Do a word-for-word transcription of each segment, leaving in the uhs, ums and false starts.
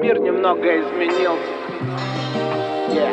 Мир немного изменился. Yeah.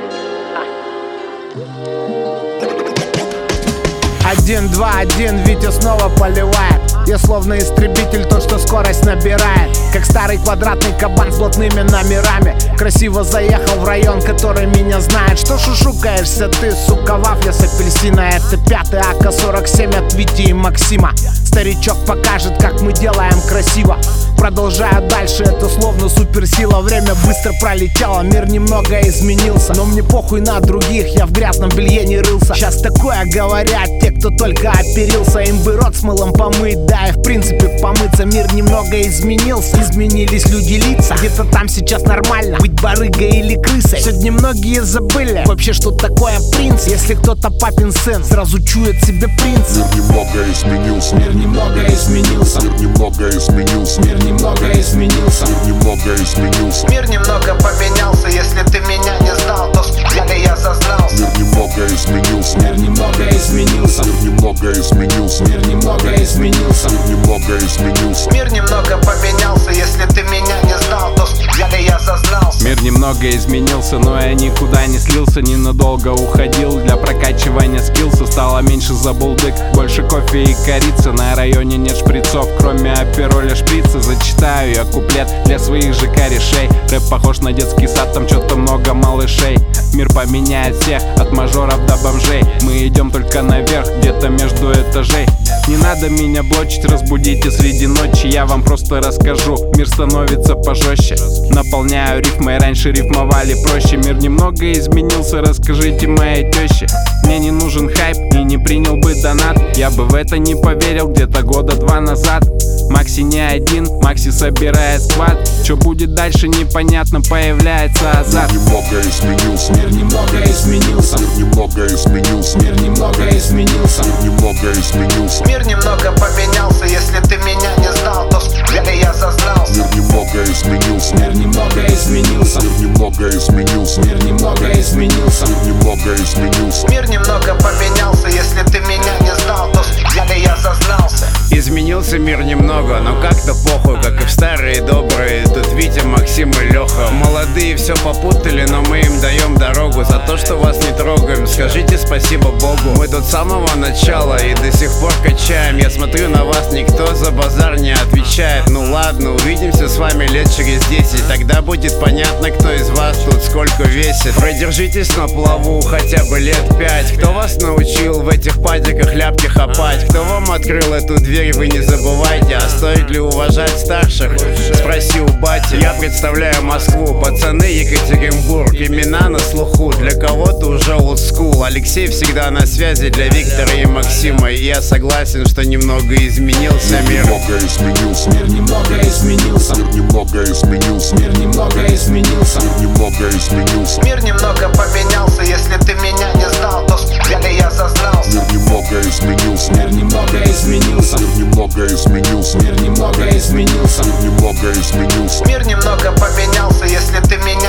Один, два, один, Витя снова поливает. Я словно истребитель, тот, что скорость набирает. Как старый квадратный кабан с блатными номерами. Красиво заехал в район, который меня знает. Что шушукаешься ты, сука, вафля с апельсина? Это пятый А К сорок семь от Вити и Максима. Старичок покажет, как мы делаем красиво. Продолжаю дальше, это словно суперсила. Время быстро пролетело, мир немного изменился. Но мне похуй на других, я в грязном белье не рылся. Сейчас такое говорят те, кто только оперился. Им бы рот с мылом помыть, да и в принципе помыться. Мир немного изменился, изменились люди, лица. Где-то там сейчас нормально быть барыгой или крысой. Сегодня многие забыли вообще, что такое принц. Если кто-то папин сын, сразу чует себе принц. Мир немного изменился. Мир немного изменился. Мир немного изменился. Мир немного изменился. Мир немного изменился. Мир немного поменялся. Если ты меня не знал, то с***ли я зазнался. Мир немного изменился. Мир немного изменился. Мир немного изменился. Мир немного изменился. Мир немного изменился. Мир немного поменялся. Если ты меня не знал, то с***ли я зазнался. Мир немного изменился, но я никуда не слился. Ненадолго уходил для прокачивания скиллса. Стало меньше забулдык, больше кофе и корицы. На районе нет шприцов, кроме апероля шприца. Зачитаю я куплет для своих же корешей. Рэп похож на детский сад, там чё-то много малышей. Мир поменяет всех, от мажоров до бомжей. Мы идем только наверх, где-то между этажей. Не надо меня блочить, разбудите среди ночи. Я вам просто расскажу, мир становится пожестче. Наполняю рифмой, раньше рифмовали проще. Мир немного изменился, расскажите моей теще. Мне не нужен хайп и не принял бы донат. Я бы в это не поверил где-то года два назад. Макси не один, Макси собирает сквад. Что будет дальше непонятно, появляется азарт. Мир немного изменился. Мир немного изменился. Мир немного изменился. Мир немного изменился. Мир немного изменился. Мир немного поменялся. Если ты меня не знал, то с***ли я зазнался. Мир немного изменился. Мир немного изменился. Мир немного изменился. Мир немного изменился. Мир немного изменился. Мир немного поменялся. Если ты меня не знал, то с***ли я зазнался. Изменился мир немного, но как-то похуй, как и в старые добрые. Тут Витя, Максим и Леха. Молодые все попутали, но мы им даем дорогу. За то, что вас не трогаем, скажите спасибо Богу. Мы тут с самого начала и до сих пор качаем. Я смотрю на вас, никто за базар не отвечает. Ну ладно, увидимся с вами лет через десять. Тогда будет понятно, кто из вас тут сколько весит. Продержитесь на плаву хотя бы лет пять. Кто вас научил в этих падиках ляпки хапать? Кто вам открыл эту дверь, вы не забывайте. А стоит ли уважать старших? Спроси у бати. Я представляю Москву, пацаны, Екатеринбург. Имена на слуху, для кого-то уже old school. Алексей всегда на связи для Виктора и Максима. И я согласен, что немного изменился мир. Мир немного изменился. Мир немного изменился. Мир немного изменился. Мир немного изменился. Мир немного изменился. Мир немного поменялся. Если ты меня не знал, то с***ли я зазнался. Мир немного изменился. Мир немного изменился. Мир немного изменился. Мир немного изменился. Мир немного изменился. Мир немного поменялся. Если ты меня